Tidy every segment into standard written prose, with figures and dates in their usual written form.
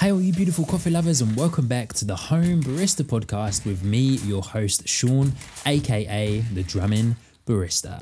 Hey all you beautiful coffee lovers, and welcome back to the Home Barista Podcast with me, your host Sean, aka the Drumming Barista.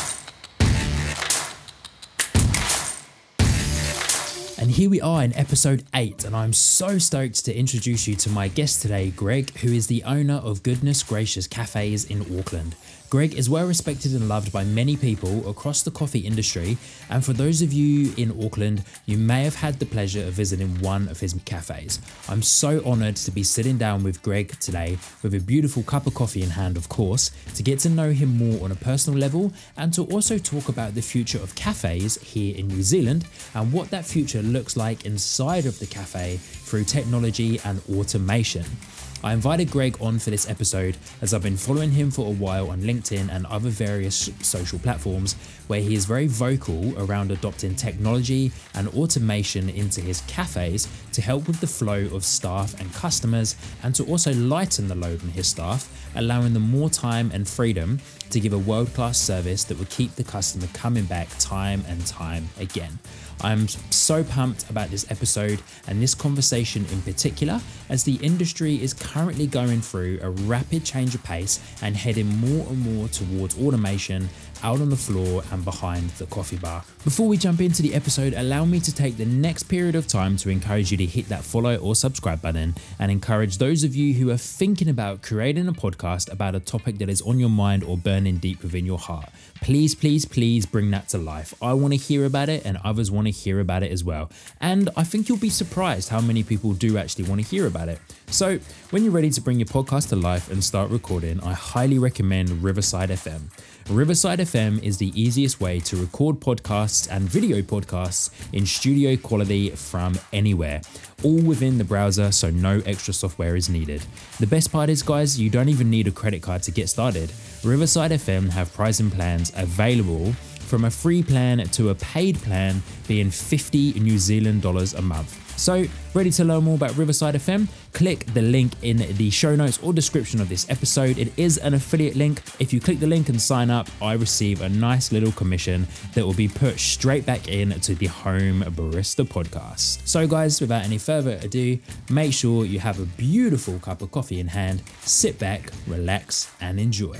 And here we are in episode 8, and I'm so stoked to introduce you to my guest today, Greg, who is the owner of Goodness Gracious Cafes in Auckland. Greg is well respected and loved by many people across the coffee industry, and for those of you in Auckland, you may have had the pleasure of visiting one of his cafes. I'm so honoured to be sitting down with Greg today with a beautiful cup of coffee in hand, of course, to get to know him more on a personal level and to also talk about the future of cafes here in New Zealand and what that future looks like inside of the cafe through technology and automation. I invited Greg on for this episode as I've been following him for a while on LinkedIn and other various social platforms where he is very vocal around adopting technology and automation into his cafes to help with the flow of staff and customers and to also lighten the load on his staff, allowing them more time and freedom to give a world-class service that would keep the customer coming back time and time again. I'm so pumped about this episode and this conversation in particular, as the industry is currently going through a rapid change of pace and heading more and more towards automation out on the floor and behind the coffee bar. Before we jump into the episode, allow me to take the next period of time to encourage you to hit that follow or subscribe button and encourage those of you who are thinking about creating a podcast about a topic that is on your mind or burning deep within your heart. Please, please, please bring that to life. I want to hear about it and others want to hear about it as well. And I think you'll be surprised how many people do actually want to hear about it. So when you're ready to bring your podcast to life and start recording, I highly recommend Riverside FM. Riverside FM is the easiest way to record podcasts and video podcasts in studio quality from anywhere, all within the browser, so no extra software is needed. The best part is, guys, you don't even need a credit card to get started. Riverside FM have pricing plans available from a free plan to a paid plan being 50 New Zealand dollars a month. So, ready to learn more about Riverside FM? Click the link in the show notes or description of this episode. It is an affiliate link. If you click the link and sign up, I receive a nice little commission that will be put straight back into the Home Barista Podcast. So guys, without any further ado, make sure you have a beautiful cup of coffee in hand, sit back, relax, and enjoy.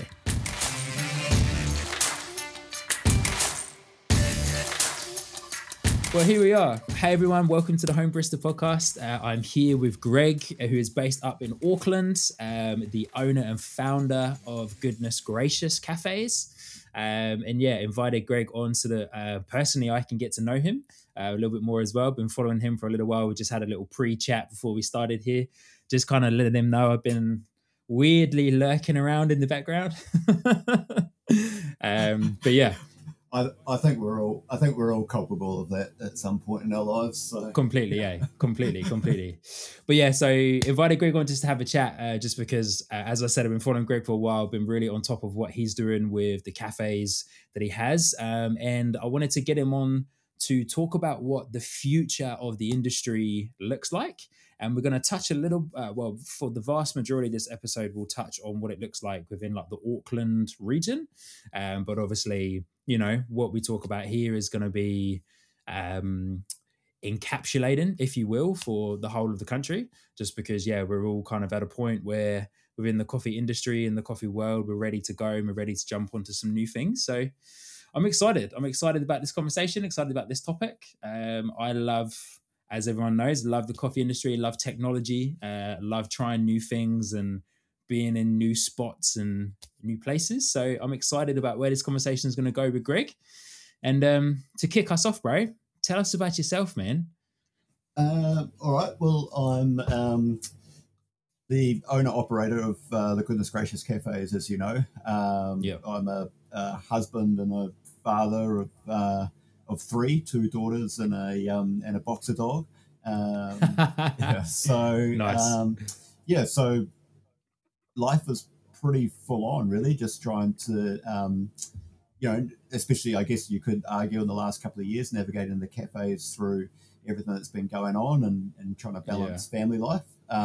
Well, here we are. Hey everyone, welcome to the Home Barista Podcast. I'm here with Greg, who is based up in Auckland, the owner and founder of Goodness Gracious Cafes. And yeah, invited Greg on so that personally I can get to know him a little bit more as well. Been following him for a little while. We just had a little pre-chat before we started here. Just kind of letting him know I've been weirdly lurking around in the background. But yeah. I think we're all culpable of that at some point in our lives. So. Completely. But yeah, so invited Greg on just to have a chat, just because, as I said, I've been following Greg for a while, been really on top of what he's doing with the cafes that he has. And I wanted to get him on to talk about what the future of the industry looks like. And we're going to touch a little, for the vast majority of this episode, we'll touch on what it looks like within like the Auckland region. But obviously, you know, what we talk about here is going to be encapsulating, if you will, for the whole of the country, just because, yeah, we're all kind of at a point where within the coffee industry and the coffee world, we're ready to go and we're ready to jump onto some new things. So I'm excited. I'm excited about this conversation, excited about this topic. I love, as everyone knows, love the coffee industry, love technology, love trying new things and being in new spots and new places. So I'm excited about where this conversation is going to go with Greg. And to kick us off, bro, tell us about yourself, man. All right. Well, I'm the owner-operator of the Goodness Gracious Cafes, as you know. I'm a husband and a father of 3, 2 daughters and a boxer dog. So nice. So life is pretty full on, really, just trying to, especially, I guess you could argue in the last couple of years, navigating the cafes through everything that's been going on and trying to balance family life.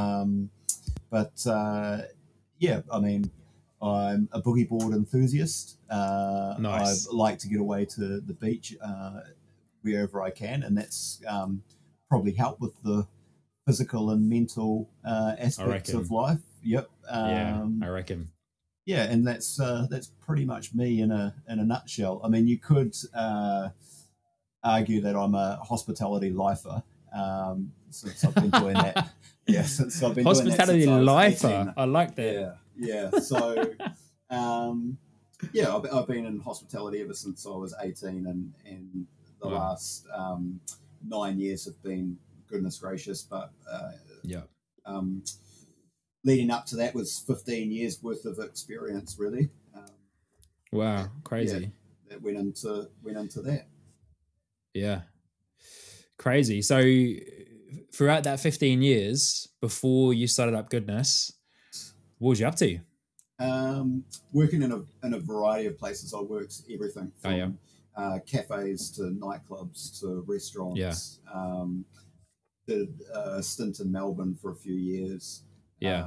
I mean, I'm a boogie board enthusiast. Nice. I like to get away to the beach wherever I can, and that's probably helped with the physical and mental aspects of life. Yep. Yeah, I reckon. Yeah, and that's pretty much me in a nutshell. I mean, you could argue that I'm a hospitality lifer, since I've been doing that. Yeah, since I've been hospitality doing that since lifer. I like that. Yeah. So, yeah, I've been in hospitality ever since I was 18, and the last 9 years have been, goodness gracious, but yeah. Leading up to that was 15 years worth of experience, really. Wow, crazy. Yeah, that went into that. Yeah, crazy. So throughout that 15 years before you started Up Goodness, what was you up to? Working in a variety of places. I worked everything from cafes to nightclubs to restaurants. Yeah. Did a stint in Melbourne for a few years. Yeah.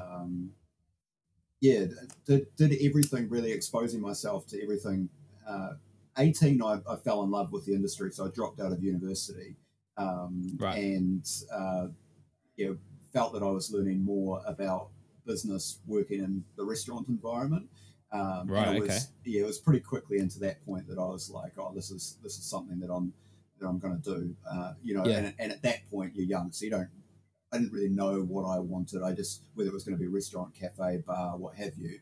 Did everything, really exposing myself to everything. 18, I fell in love with the industry, so I dropped out of university, and felt that I was learning more about business working in the restaurant environment. It was pretty quickly into that point that I was like, oh, this is something that I'm going to do. And at that point you're young, so I didn't really know what I wanted. I just, whether it was going to be a restaurant, cafe, bar, what have you.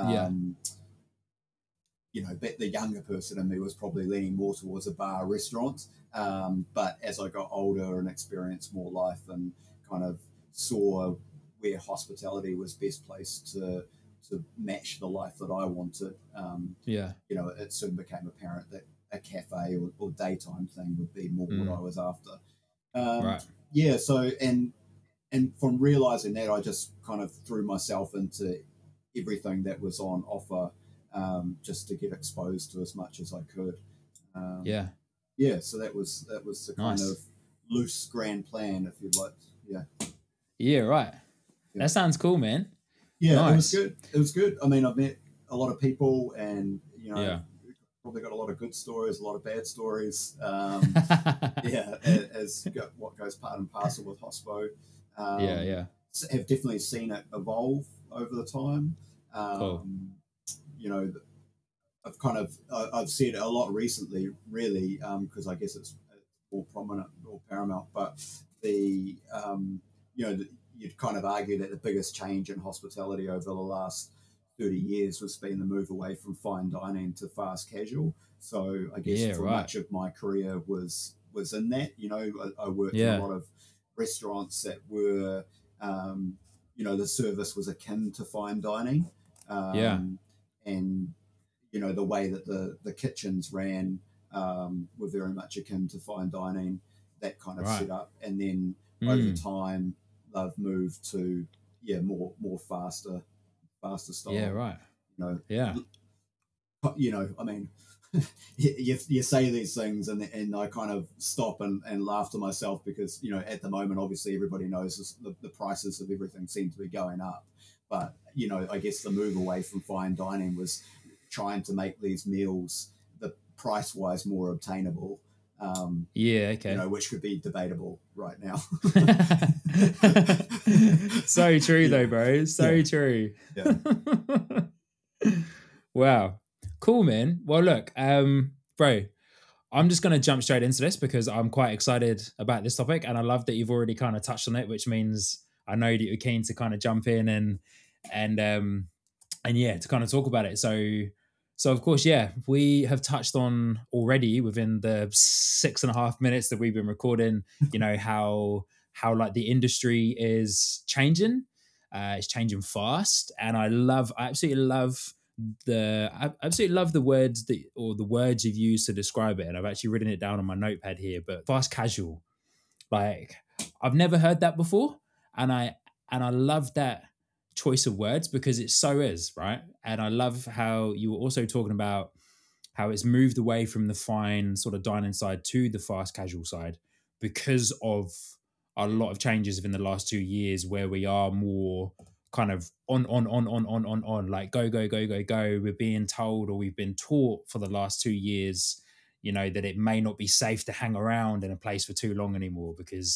But the younger person in me was probably leaning more towards a bar, restaurant. But as I got older and experienced more life and kind of saw where hospitality was best placed to match the life that I wanted, it soon became apparent that a cafe or daytime thing would be more what I was after. Yeah. So and from realizing that, I just kind of threw myself into everything that was on offer, just to get exposed to as much as I could. So that was the kind of loose grand plan, if you'd like. Right. That sounds cool, man. Nice. It was good. I mean, I've met a lot of people, and probably got a lot of good stories, a lot of bad stories. As what goes part and parcel with hospo. Have definitely seen it evolve over the time. Cool. I've seen it a lot recently, really, because I guess it's more prominent or paramount. But you'd kind of argue that the biggest change in hospitality over the last 30 years has been the move away from fine dining to fast casual. So I guess much of my career was in that. I worked in a lot of restaurants that were, the service was akin to fine dining. And the way that the kitchens ran were very much akin to fine dining, that kind of setup. And then over time, they've moved to more faster style. I mean, you say these things, and I kind of stop and laugh to myself because at the moment, obviously, everybody knows the prices of everything seem to be going up. But I guess the move away from fine dining was trying to make these meals the price-wise more obtainable. Which could be debatable right now. So true, though, bro. So true. Yeah. Wow. Cool, man. Well, look, bro, I'm just going to jump straight into this because I'm quite excited about this topic, and I love that you've already kind of touched on it, which means I know that you're keen to kind of jump in and to kind of talk about it. So of course, we have touched on already within the 6.5 minutes that we've been recording, how like the industry is changing. It's changing fast. And I absolutely love the words the words you've used to describe it. And I've actually written it down on my notepad here, but fast casual. Like, I've never heard that before. And I love that choice of words because it so is, right? And I love how you were also talking about how it's moved away from the fine sort of dining side to the fast casual side because of a lot of changes within the last 2 years where we are more kind of on, like go. We're being told, or we've been taught for the last 2 years, that it may not be safe to hang around in a place for too long anymore because,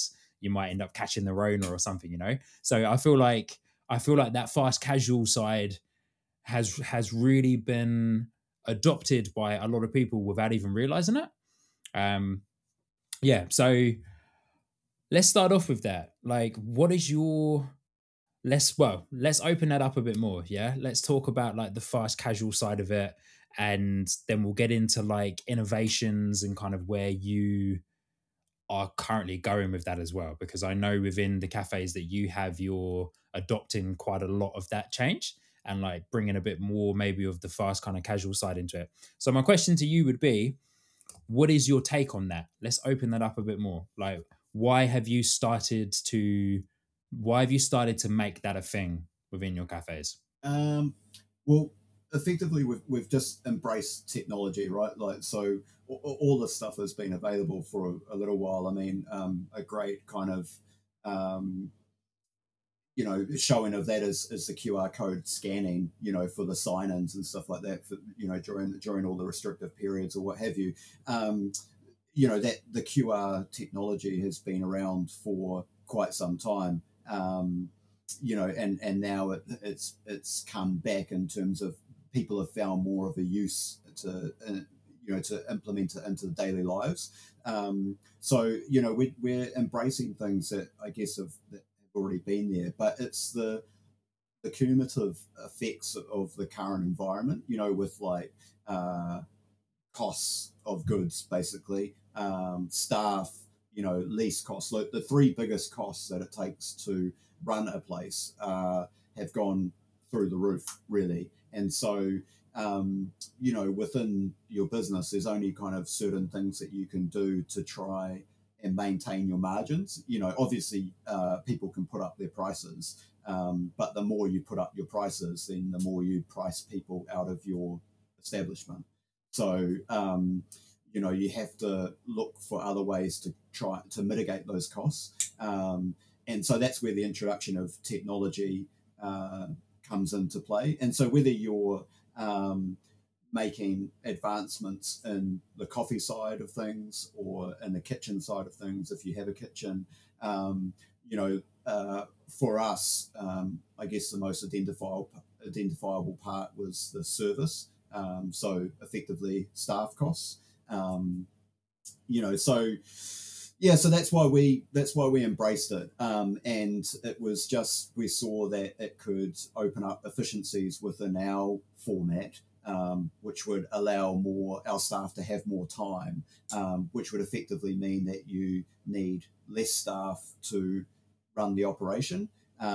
you might end up catching the Rona or something, you know. So I feel like that fast casual side has really been adopted by a lot of people without even realizing it. Um, yeah, so let's start off with that. Like, what is your let's open that up a bit more. Yeah, let's talk about like the fast casual side of it, and then we'll get into like innovations and kind of where you are currently going with that as well. Because I know within the cafes that you have, you're adopting quite a lot of that change and like bringing a bit more maybe of the fast kind of casual side into it. So my question to you would be, what is your take on that? Let's open that up a bit more. Like, why have you started to make that a thing within your cafes? Um, well, effectively, we've just embraced technology, right? Like, so all this stuff has been available for a little while. I mean, a great kind of um, showing of that is the QR code scanning, for the sign-ins and stuff like that, for, during all the restrictive periods or what have you. Um, that the QR technology has been around for quite some time. And now it's come back in terms of people have found more of a use to implement it into daily lives. We're embracing things that I guess that have already been there, but it's the cumulative effects of the current environment. With like costs of goods, basically, staff, lease costs. Like the three biggest costs that it takes to run a place have gone through the roof, really. And so, within your business, there's only kind of certain things that you can do to try and maintain your margins. Obviously, people can put up their prices, but the more you put up your prices, then the more you price people out of your establishment. So, you have to look for other ways to try to mitigate those costs. And so that's where the introduction of technology comes into play. And so whether you're making advancements in the coffee side of things or in the kitchen side of things, if you have a kitchen, for us, I guess the most identifiable part was the service. So effectively staff costs. So that's why we embraced it, and it was just we saw that it could open up efficiencies within our format, which would allow our staff to have more time, which would effectively mean that you need less staff to run the operation.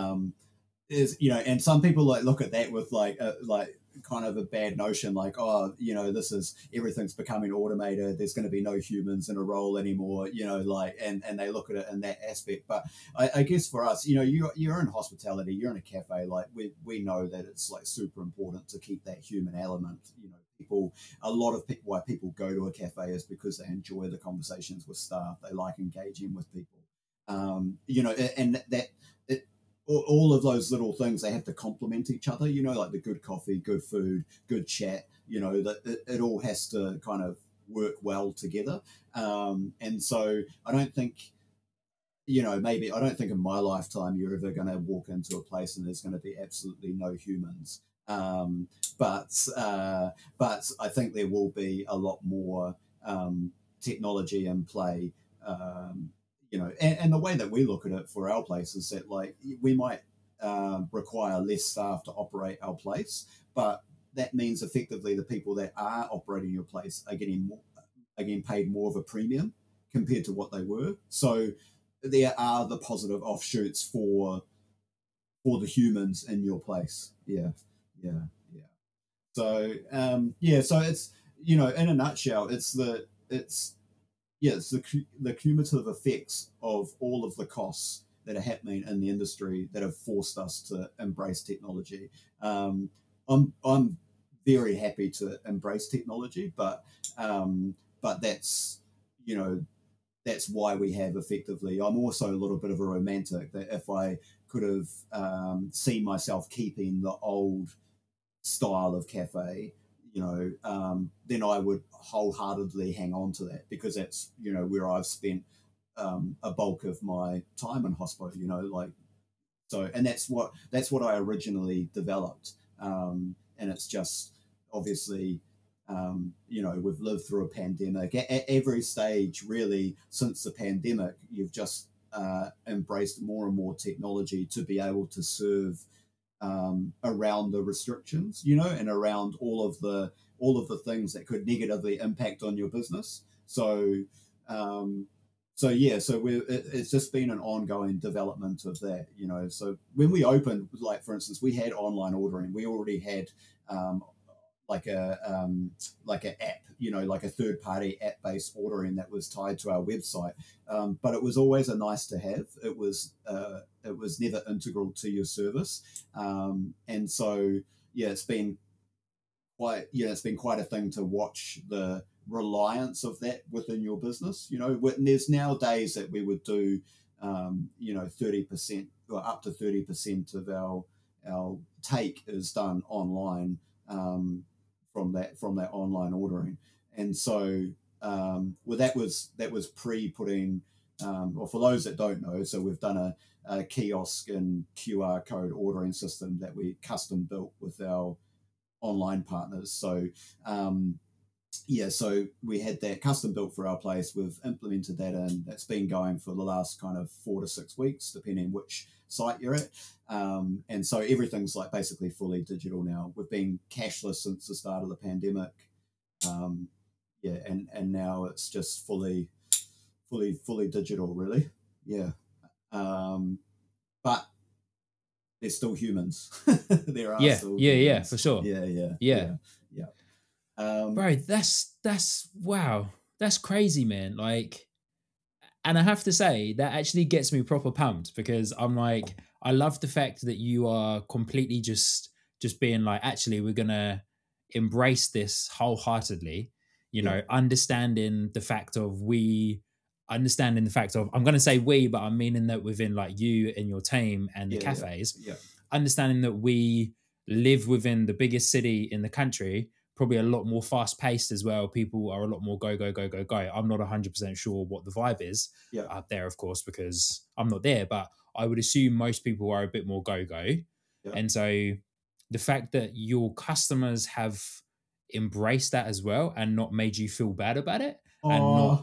And some people like look at that with like kind of a bad notion, like, oh, this is everything's becoming automated, there's going to be no humans in a role anymore, and they look at it in that aspect. But I guess for us, you're in hospitality, you're in a cafe, like we know that it's like super important to keep that human element. A lot of people, why people go to a cafe is because they enjoy the conversations with staff, they like engaging with people, and that all of those little things, they have to complement each other, like the good coffee, good food, good chat, that it all has to kind of work well together. And so I don't think, I don't think in my lifetime you're ever going to walk into a place and there's going to be absolutely no humans. But I think there will be a lot more technology in play. And the way that we look at it for our place is that, like, we might require less staff to operate our place, but that means effectively the people that are operating your place are getting paid more of a premium compared to what they were. So there are the positive offshoots for the humans in your place. Yeah. So so it's in a nutshell, it's the cumulative effects of all of the costs that are happening in the industry that have forced us to embrace technology. I'm very happy to embrace technology, but that's that's why we have effectively. I'm also a little bit of a romantic, that if I could have seen myself keeping the old style of cafe, then I would wholeheartedly hang on to that, because that's where I've spent a bulk of my time in hospital, you know, like, so, and that's what I originally developed. And it's just obviously, you know, we've lived through a pandemic. At every stage, really, since the pandemic, you've just embraced more and more technology to be able to serve around the restrictions, you know, and around all of the things that could negatively impact on your business. So, um, it's just been an ongoing development of that, you know. So when we opened, like for instance, we had online ordering. We already had um, like an app, you know, like a third party app based ordering that was tied to our website. But it was always a nice to have. It was never integral to your service, and so yeah, it's been quite a thing to watch the reliance of that within your business. You know, and there's nowadays that we would do, you know, 30% or up to 30% of our take is done online, from that online ordering. And so, well, that was pre putting, or for those that don't know, so we've done a kiosk and QR code ordering system that we custom built with our online partners. So so we had that custom built for our place. We've implemented that, and that's been going for the last kind of 4 to 6 weeks, depending which site you're at. And so everything's like basically fully digital now. We've been cashless since the start of the pandemic. And now it's just fully digital, really. Yeah. But they're still humans. There are still humans. For sure. Yeah. Bro, that's wow. That's crazy, man. Like, and I have to say that actually gets me proper pumped, because I'm like, I love the fact that you are completely just being like, actually, we're gonna embrace this wholeheartedly. You know, understanding the fact of I'm gonna say we, but I'm meaning that within like you and your team and the cafes, understanding that we live within the biggest city in the country, probably a lot more fast paced as well. People are a lot more go, go, go, go, go. I'm not 100% sure what the vibe is up there, of course, because I'm not there, but I would assume most people are a bit more go, go. And so the fact that your customers have embraced that as well and not made you feel bad about it. And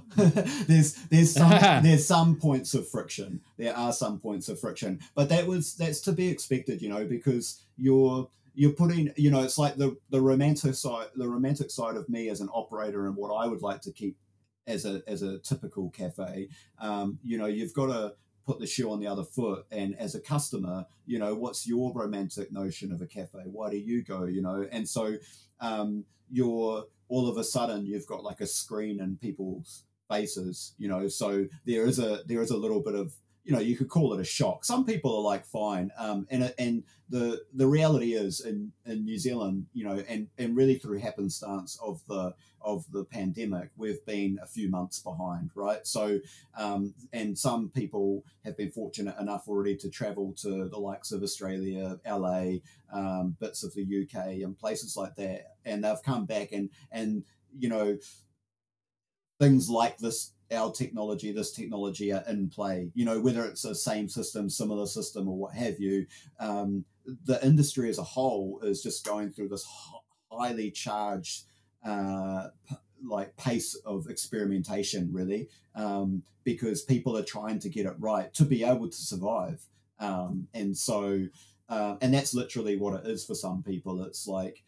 there's some points of friction. There are some points of friction, but that's to be expected, you know, because you're putting, you know, it's like the romantic side of me as an operator and what I would like to keep as a typical cafe. You know, you've got to put the shoe on the other foot, and as a customer, you know, what's your romantic notion of a cafe? Why do you go? You know, and so you're all of a sudden you've got like a screen in people's faces, you know, so there is a little bit of, you know, you could call it a shock. Some people are like fine, and the reality is in New Zealand, you know, and really through happenstance of the pandemic, we've been a few months behind, right? So and some people have been fortunate enough already to travel to the likes of Australia, LA, bits of the UK and places like that, and they've come back and you know, things like this technology are in play, you know, whether it's the same system, similar system, or what have you. The industry as a whole is just going through this highly charged like pace of experimentation, really, because people are trying to get it right to be able to survive. And so and that's literally what it is for some people. It's like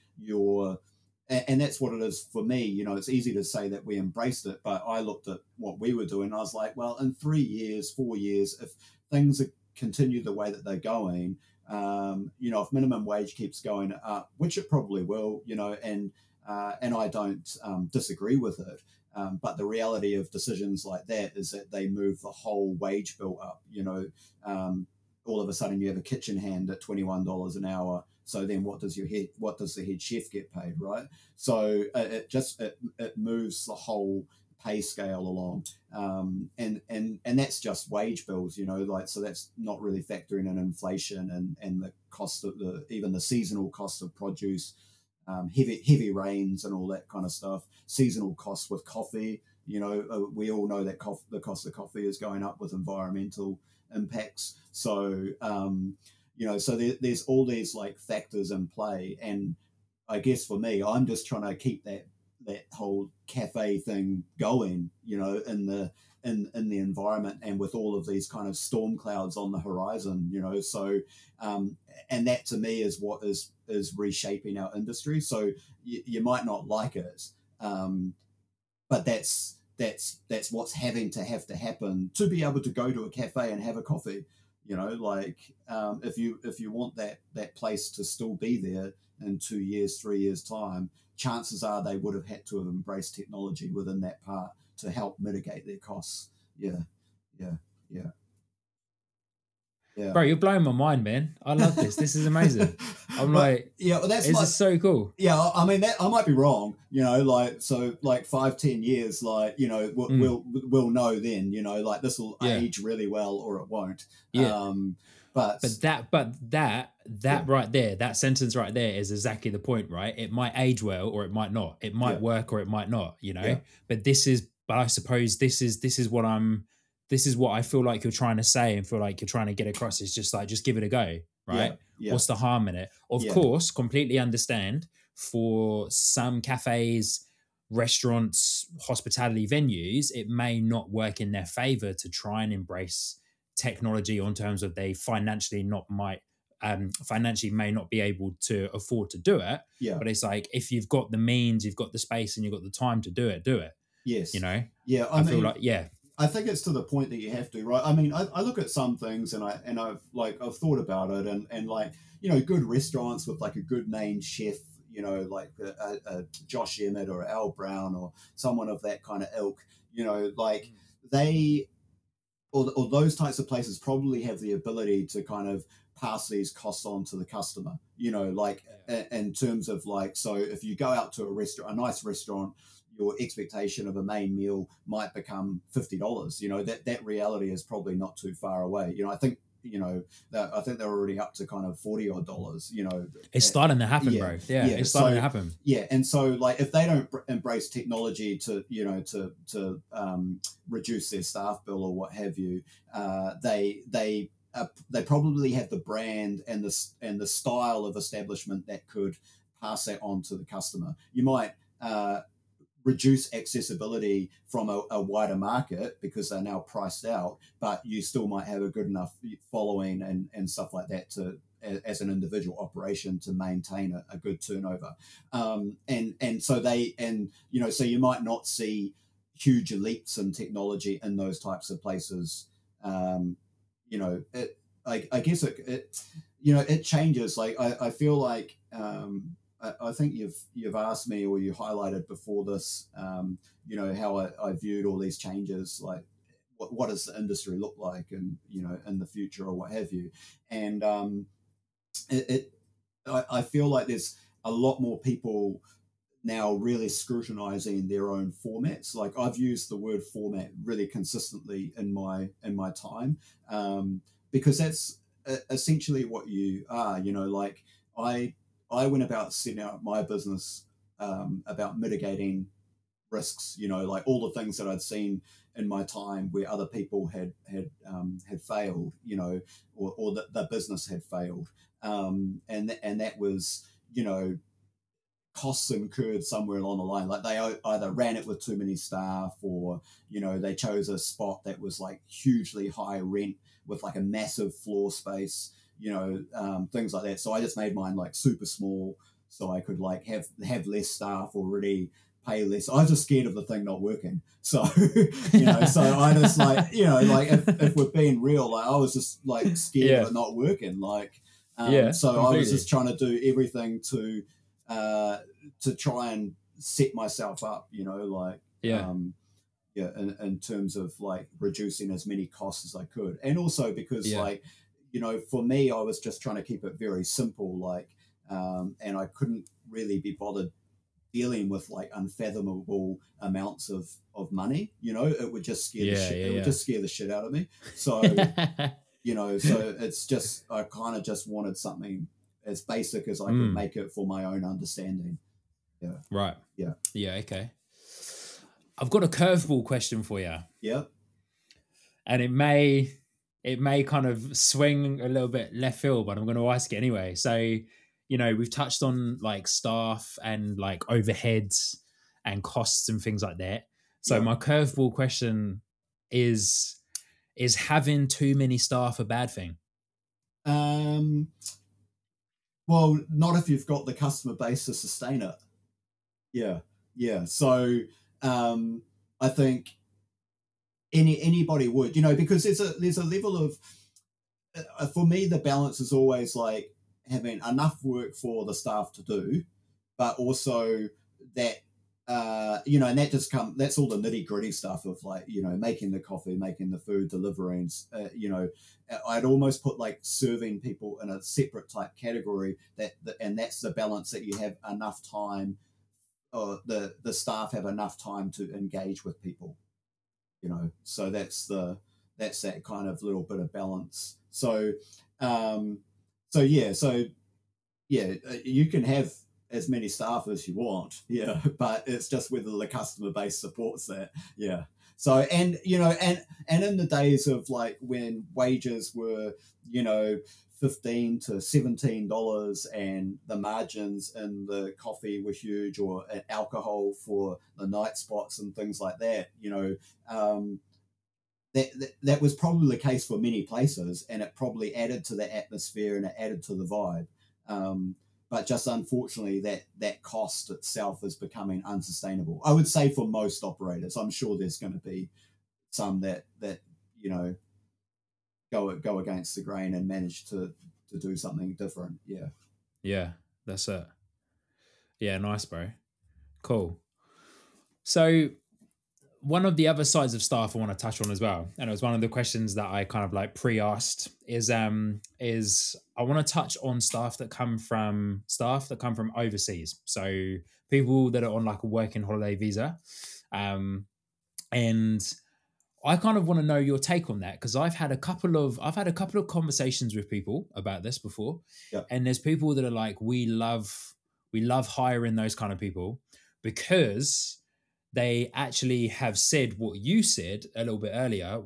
and that's what it is for me. You know, it's easy to say that we embraced it, but I looked at what we were doing. And I was like, well, in 3 years, 4 years, if things continue the way that they're going, you know, if minimum wage keeps going up, which it probably will, you know, and I don't disagree with it. But the reality of decisions like that is that they move the whole wage bill up. You know, all of a sudden you have a kitchen hand at $21 an hour. So then what does the head chef get paid, right? So it moves the whole pay scale along, and that's just wage bills, you know, like, so that's not really factoring in inflation and the cost of even the seasonal cost of produce, heavy rains and all that kind of stuff, seasonal costs with coffee, You know, we all know that the cost of coffee is going up with environmental impacts. So, you know, so there's all these like factors in play. And I guess for me, I'm just trying to keep that whole cafe thing going, you know, in the environment and with all of these kind of storm clouds on the horizon, you know. So and that to me is what is reshaping our industry. So you might not like it, but that's what's having to happen to be able to go to a cafe and have a coffee, you know. Like if you want that place to still be there in 2 years, 3 years time, chances are they would have had to have embraced technology within that part to help mitigate their costs. Yeah. Bro, you're blowing my mind, man. I love this. This is amazing. I'm like, yeah, well, this is so cool. Yeah, I mean, that I might be wrong, you know, like, so like 5-10 years, like, you know, we'll know then, you know, like this will age really well or it won't. Yeah. But that right there, that sentence right there is exactly the point, right? It might age well or it might not. It might work or it might not, you know. Yeah. But I suppose this is what I feel like you're trying to say and feel like you're trying to get across. Is just like, just give it a go, right? Yeah. What's the harm in it? Of course, completely understand for some cafes, restaurants, hospitality venues, it may not work in their favor to try and embrace technology on terms of they financially may not be able to afford to do it. Yeah. But it's like, if you've got the means, you've got the space and you've got the time to do it. Yes. You know? Yeah. I feel like, I think it's to the point that you have to, right? I mean, I look at some things and I've thought about it and like, you know, good restaurants with like a good named chef, you know, like a Josh Emmett or Al Brown or someone of that kind of ilk, you know, like they, or those types of places probably have the ability to kind of pass these costs on to the customer, you know, like in terms of like, so if you go out to a nice restaurant, your expectation of a main meal might become $50. You know, that reality is probably not too far away. You know, I think, you know, I think they're already up to kind of $40 odd. You know, it's starting to happen, bro. Yeah, it's starting to happen. Yeah, and so like if they don't embrace technology to, you know, to reduce their staff bill or what have you, they probably have the brand and the style of establishment that could pass that on to the customer. You might reduce accessibility from a wider market because they're now priced out, but you still might have a good enough following and stuff like that to, as an individual operation, to maintain a good turnover. And so you know, so you might not see huge leaps in technology in those types of places. You know, I guess it you know, it changes. Like I feel like I think you've asked me, or you highlighted before this, you know, how I viewed all these changes, like what does the industry look like, and you know, in the future or what have you, and I feel like there's a lot more people now really scrutinizing their own formats. Like I've used the word format really consistently in my time, because that's essentially what you are. You know, like I went about setting out my business about mitigating risks. You know, like all the things that I'd seen in my time where other people had failed. You know, or the business had failed, and that was, you know, costs incurred somewhere along the line. Like they either ran it with too many staff, or you know, they chose a spot that was like hugely high rent with like a massive floor space. You know, things like that. So I just made mine like super small, so I could like have less staff already, pay less. I was just scared of the thing not working. So, you know, so I just like, you know, like if we're being real, like I was just like scared of it not working. Like, so completely. I was just trying to do everything to try and set myself up, you know, like, in terms of like reducing as many costs as I could. And also because like, you know, for me, I was just trying to keep it very simple, like, and I couldn't really be bothered dealing with like unfathomable amounts of money. You know, it would just scare it would just scare the shit out of me. So, you know, so it's just, I kind of just wanted something as basic as I could make it for my own understanding. Yeah. Right. Yeah. Yeah. Okay. I've got a curveball question for you, Yeah. and it may kind of swing a little bit left field, but I'm going to ask it anyway. So, we've touched on like staff and like overheads and costs and things like that. So Yeah. my curveball question is having too many staff a bad thing? Well, not if you've got the customer base to sustain it. Yeah. Yeah. So I think anybody would, because there's a level of for me, the balance is always like having enough work for the staff to do, but also that and that's all the nitty gritty stuff of like, making the coffee, making the food, delivering. I'd almost put like serving people in a separate type category and that's the balance that you have enough time, or the staff have enough time to engage with people. So that's that kind of little bit of balance. So you can have as many staff as you want, yeah, but it's just whether the customer base supports that. Yeah. So and in the days of like when wages were, $15 to $17 and the margins in the coffee were huge, or alcohol for the night spots and things like that, that was probably the case for many places, and it probably added to the atmosphere and it added to the vibe. But just unfortunately, that cost itself is becoming unsustainable. I would say for most operators. I'm sure there's going to be some that go against the grain and manage to do something different. Yeah. Yeah, that's it. Yeah, nice, bro. Cool. So one of the other sides of staff I want to touch on as well, and it was one of the questions that I kind of like pre-asked, is I want to touch on staff that come from overseas. So people that are on like a working holiday visa. And I kind of want to know your take on that, because I've had a couple of conversations with people about this before. Yeah. And there's people that are like, we love hiring those kind of people because they actually have said what you said a little bit earlier,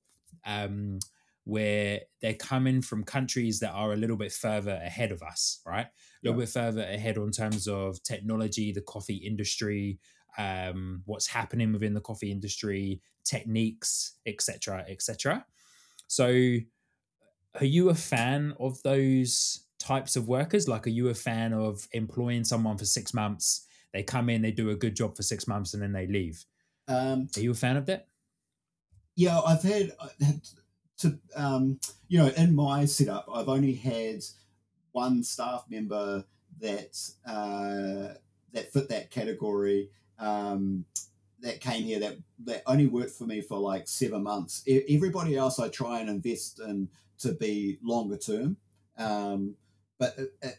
where they're coming from countries that are a little bit further ahead of us, right? A little bit further ahead in terms of technology, the coffee industry, what's happening within the coffee industry, techniques, etc., etc. So, are you a fan of those types of workers? Like, are you a fan of employing someone for 6 months? They come in, they do a good job for 6 months, and then they leave. Are you a fan of that? Yeah, I've had to, in my setup, I've only had one staff member that fit that category, that came here, that only worked for me for like 7 months. Everybody else I try and invest in to be longer term, but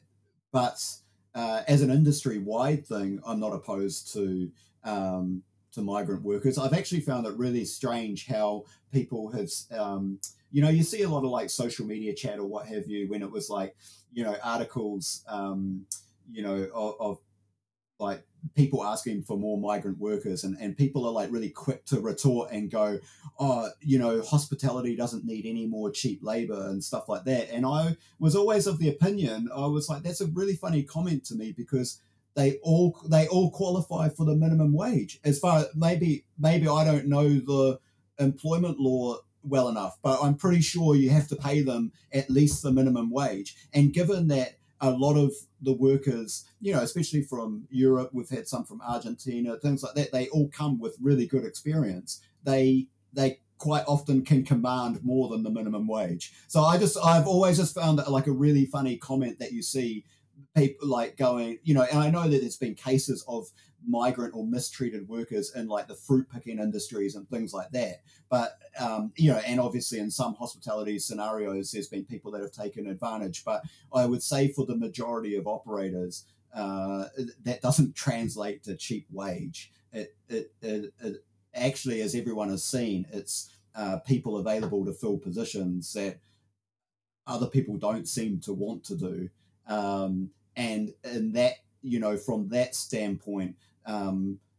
as an industry wide thing, I'm not opposed to migrant workers. I've actually found it really strange how people have, you see a lot of like social media chat or what have you, when it was like, articles, of like people asking for more migrant workers, and people are like really quick to retort and go, oh, hospitality doesn't need any more cheap labor and stuff like that. And I was always of the opinion, I was like, that's a really funny comment to me, because they all qualify for the minimum wage. As far maybe I don't know the employment law well enough, but I'm pretty sure you have to pay them at least the minimum wage. And given that a lot of the workers, especially from Europe, we've had some from Argentina, things like that, they all come with really good experience. They quite often can command more than the minimum wage. So I've always just found it like a really funny comment that you see people like going, and I know that there's been cases of migrant or mistreated workers in like the fruit picking industries and things like that. But, and obviously in some hospitality scenarios, there's been people that have taken advantage. But I would say for the majority of operators, that doesn't translate to cheap wage. It actually, as everyone has seen, it's people available to fill positions that other people don't seem to want to do. And that, from that standpoint,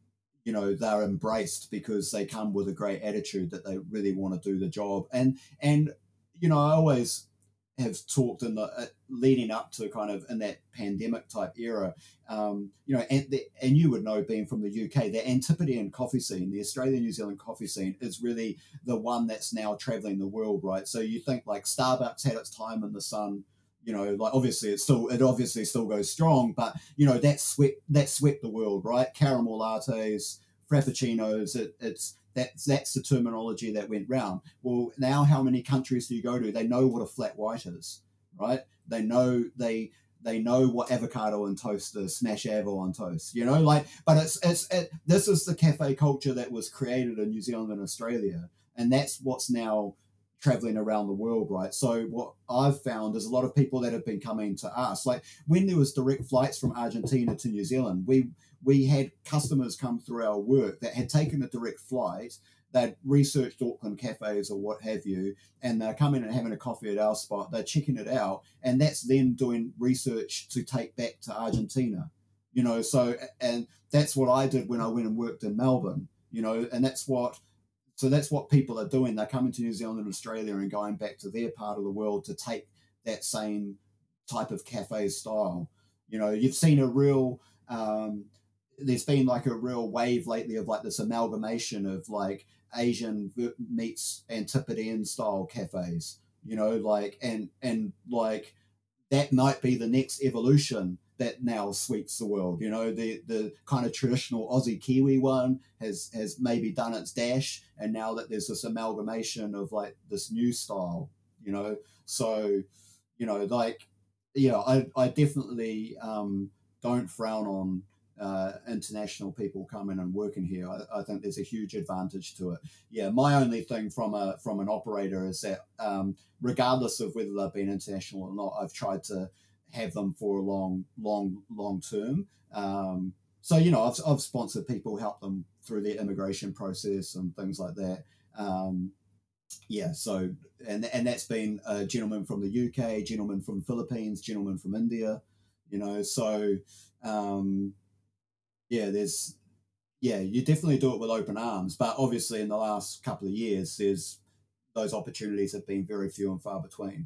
they're embraced because they come with a great attitude that they really want to do the job. And I always have talked in the leading up to kind of in that pandemic type era, and you would know, being from the UK, the Antipodean coffee scene, the Australian New Zealand coffee scene, is really the one that's now traveling the world, right? So you think like Starbucks had its time in the sun, like obviously it obviously still goes strong, but that swept the world, right? Caramel lattes, frappuccinos, that's the terminology that went round. Well, now how many countries do you go to? They know what a flat white is, right? They know what avocado on toast is, smash avo on toast, but this is the cafe culture that was created in New Zealand and Australia, and that's what's now traveling around the world, right? So what I've found is a lot of people that have been coming to us, like when there was direct flights from Argentina to New Zealand, we had customers come through our work that had taken a direct flight, they'd researched Auckland cafes or what have you, and they're coming and having a coffee at our spot, they're checking it out, and that's them doing research to take back to Argentina, and that's what I did when I went and worked in Melbourne, and that's what people are doing. They're coming to New Zealand and Australia and going back to their part of the world to take that same type of cafe style. You've seen there's been like a real wave lately of like this amalgamation of like Asian meets Antipodean style cafes, and like that might be the next evolution that now sweeps the world. The kind of traditional Aussie Kiwi one has maybe done its dash, and now that there's this amalgamation of like this new style, so I definitely don't frown on international people coming and working here. I think there's a huge advantage to it. Yeah, my only thing from an operator is that regardless of whether they've been international or not, I've tried to have them for a long term. So I've sponsored people, helped them through their immigration process and things like that. So and that's been a gentleman from the UK, gentleman from the Philippines, gentleman from India. So. You definitely do it with open arms, but obviously in the last couple of years, those opportunities have been very few and far between.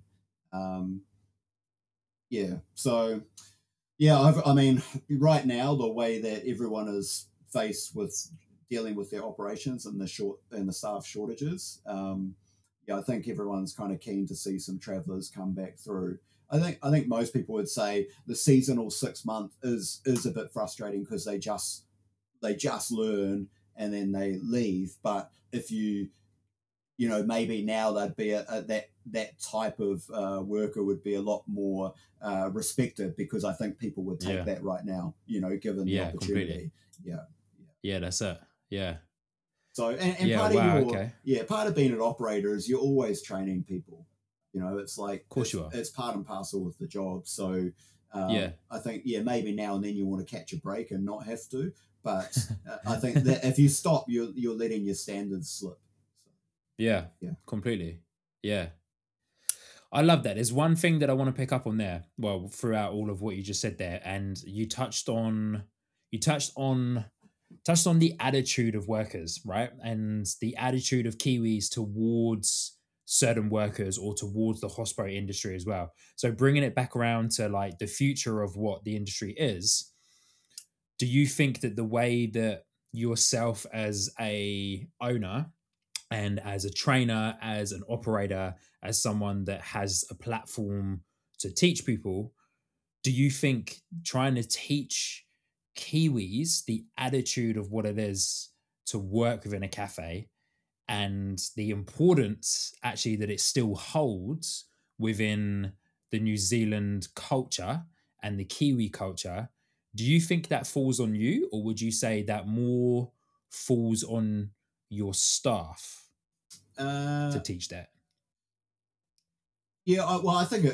I mean, right now the way that everyone is faced with dealing with their operations and the staff shortages, I think everyone's kind of keen to see some travellers come back through. I think most people would say the seasonal 6 month is a bit frustrating because they just learn and then they leave. But if maybe now they'd be that type of worker would be a lot more respected, because I think people would take that right now, given the opportunity. Completely. Yeah, that's it. Yeah. So part of being an operator is you're always training people. It's like, of course you are. It's part and parcel with the job. So I think maybe now and then you want to catch a break and not have to, but I think that if you stop, you're letting your standards slip. So, yeah, completely. Yeah, I love that. There's one thing that I want to pick up on there. Well, throughout all of what you just said there, and you touched on the attitude of workers, right? And the attitude of Kiwis towards certain workers or towards the hospitality industry as well. So bringing it back around to like the future of what the industry is, do you think that the way that yourself as a owner and as a trainer, as an operator, as someone that has a platform to teach people, do you think trying to teach Kiwis the attitude of what it is to work within a cafe and the importance actually that it still holds within the New Zealand culture and the Kiwi culture, do you think that falls on you, or would you say that more falls on your staff to teach that? I think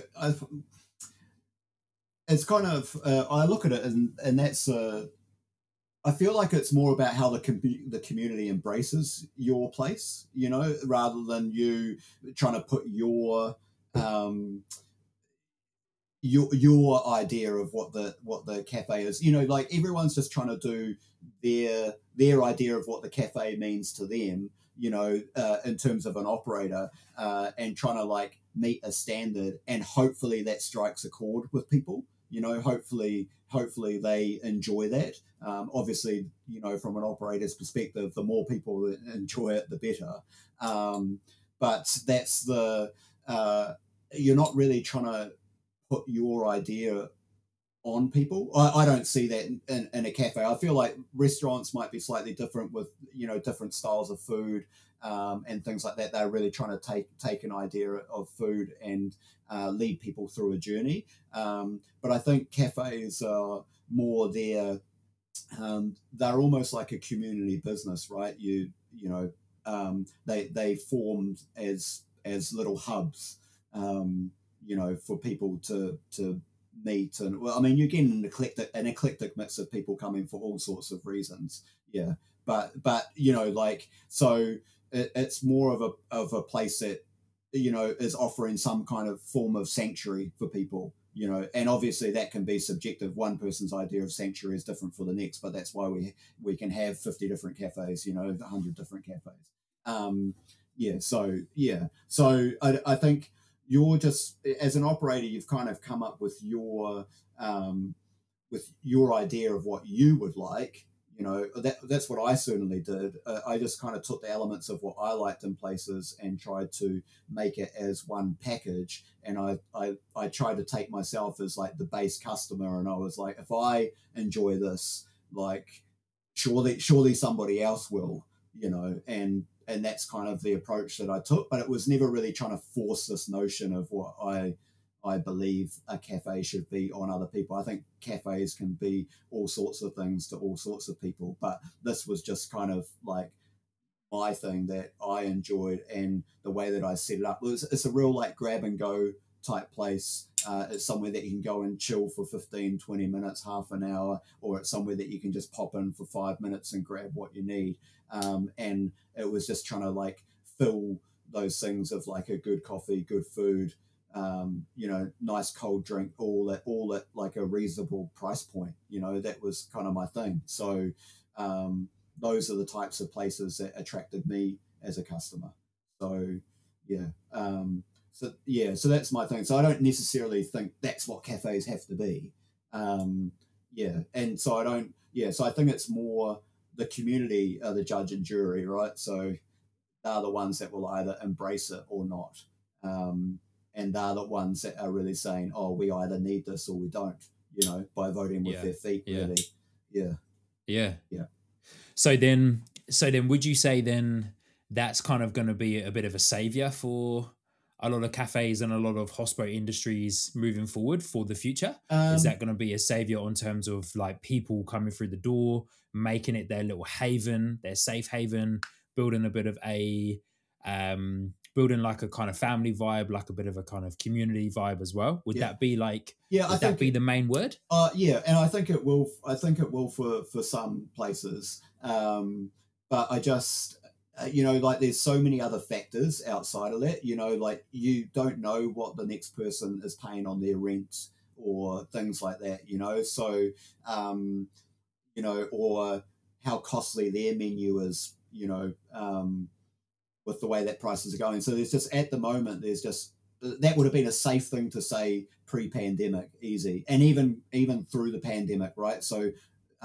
it's kind of I look at it and that's I feel like it's more about how the community embraces your place, rather than you trying to put your your idea of what the cafe is. Like everyone's just trying to do their idea of what the cafe means to them. In terms of an operator, and trying to like meet a standard, and hopefully that strikes a chord with people. Hopefully they enjoy that. Obviously, from an operator's perspective, the more people that enjoy it, the better. But that's you're not really trying to put your idea on people. I don't see that in a cafe. I feel like restaurants might be slightly different with different styles of food, and things like that. They're really trying to take an idea of food and lead people through a journey. But I think cafes are more there. They're almost like a community business, right? They formed as little hubs, for people to meet. And well, I mean, you're getting an eclectic mix of people coming for all sorts of reasons. Yeah, but like, so it's more of a place that is offering some kind of form of sanctuary for people. And obviously that can be subjective. One person's idea of sanctuary is different for the next, but that's why we can have 50 different cafes, 100 different cafes. So I think you're just, as an operator, you've kind of come up with your idea of what you would like. That's what I certainly did. I just kind of took the elements of what I liked in places and tried to make it as one package. And I tried to take myself as like the base customer, and I was like, if I enjoy this, like surely somebody else will, and that's kind of the approach that I took. But it was never really trying to force this notion of what I believe a cafe should be on other people. I think cafes can be all sorts of things to all sorts of people, but this was just kind of like my thing that I enjoyed, and the way that I set it up. It's a real like grab and go type place. It's somewhere that you can go and chill for 15, 20 minutes, half an hour, or it's somewhere that you can just pop in for 5 minutes and grab what you need. And it was just trying to like fill those things of like a good coffee, good food, nice cold drink, all at like a reasonable price point. That was kind of my thing. So those are the types of places that attracted me as a customer. So yeah. So that's my thing. So I don't necessarily think that's what cafes have to be. And so I don't. Yeah, so I think it's more the community are the judge and jury, right? So they're the ones that will either embrace it or not. And they're the ones that are really saying, oh, we either need this or we don't, by voting with their feet, really. Yeah. So then would you say then that's kind of going to be a bit of a savior for a lot of cafes and a lot of hospo industries moving forward for the future? Is that going to be a savior in terms of like people coming through the door, making it their little haven, their safe haven, building a bit of a building like a kind of family vibe, like a bit of a kind of community vibe as well? Would that be like, would that be the main word? And I think it will. I think it will for some places. But I just, like there's so many other factors outside of that. Like you don't know what the next person is paying on their rent or things like that. So, or how costly their menu is. With the way that prices are going. So there's just, at the moment, there's just, that would have been a safe thing to say pre-pandemic, easy. And even through the pandemic, right? So,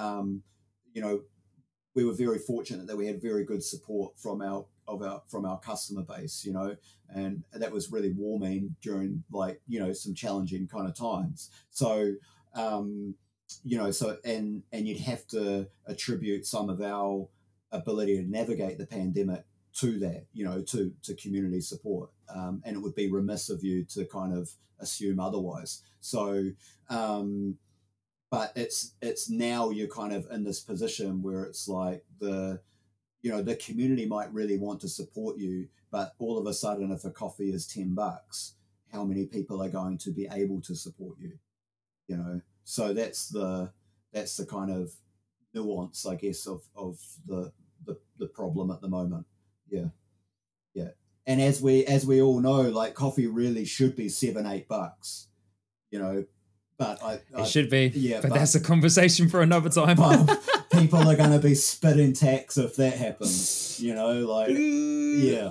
we were very fortunate that we had very good support from our customer base, and that was really warming during like, some challenging kind of times. So, and you'd have to attribute some of our ability to navigate the pandemic to that, to community support. And it would be remiss of you to kind of assume otherwise. So, but it's now you're kind of in this position where it's like the community might really want to support you, but all of a sudden, if a coffee is $10, how many people are going to be able to support you? So that's the kind of nuance, I guess, of the problem at the moment. Yeah. And as we all know, like coffee really should be $7-8, you know. But It should be, yeah, but that's a conversation for another time. People are going to be spitting tax if that happens, you know, like, yeah.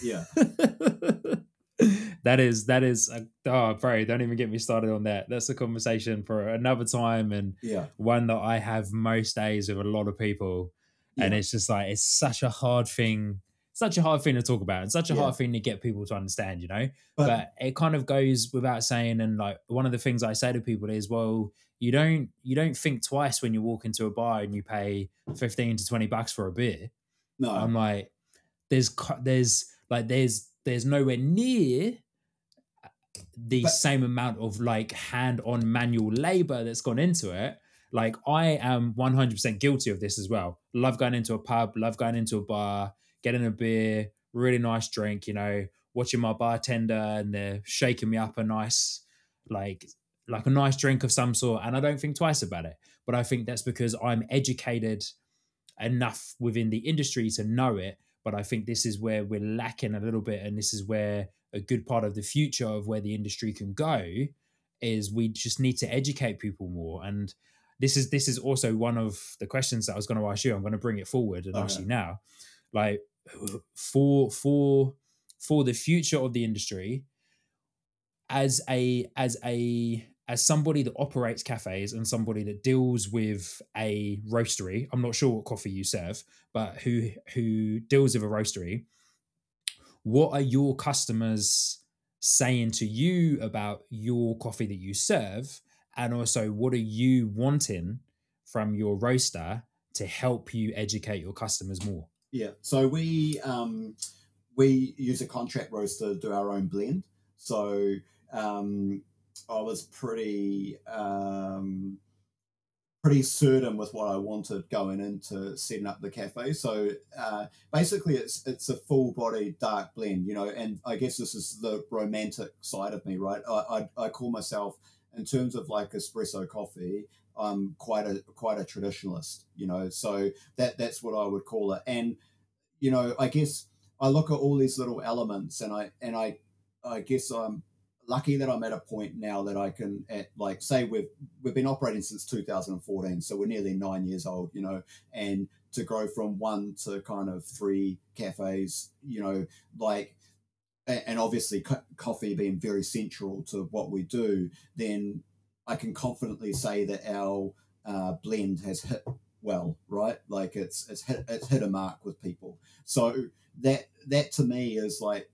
that is oh bro, don't even get me started on that. That's a conversation for another time, and one that I have most days with a lot of people, and it's just like, it's such a hard thing to talk about, and such a hard thing to get people to understand, you know. But it kind of goes without saying, and like, one of the things I say to people is, well, you don't think twice when you walk into a bar and you pay 15 to 20 bucks for a beer. No, I'm like, there's nowhere near the same amount of like hand-on manual labor that's gone into it. Like, I am 100% guilty of this as well. Love going into a pub, love going into a bar, getting a beer, really nice drink, you know, watching my bartender and they're shaking me up a nice, like a nice drink of some sort, and I don't think twice about it. But I think that's because I'm educated enough within the industry to know it. But I think this is where we're lacking a little bit, and this is where a good part of the future of where the industry can go is, we just need to educate people more. And this is also one of the questions that I was going to ask you. I'm going to bring it forward and ask you now, like, for the future of the industry, as somebody that operates cafes and somebody that deals with a roastery, I'm not sure what coffee you serve, but who deals with a roastery, what are your customers saying to you about your coffee that you serve? And also, what are you wanting from your roaster to help you educate your customers more? Yeah. So we use a contract roaster to do our own blend. So I was pretty certain with what I wanted going into setting up the cafe. So basically, it's a full body dark blend, you know. And I guess this is the romantic side of me, right? I call myself, in terms of like espresso coffee, I'm quite a traditionalist, you know. So that's what I would call it. And you know, I guess I look at all these little elements, and I guess I'm lucky that I'm at a point now that I can, like, say we've been operating since 2014, so we're nearly 9 years old, you know, and to grow from 1 to kind of 3 cafes, you know, like, and obviously coffee being very central to what we do, then I can confidently say that our blend has hit well, right? Like it's hit a mark with people. So that to me is like,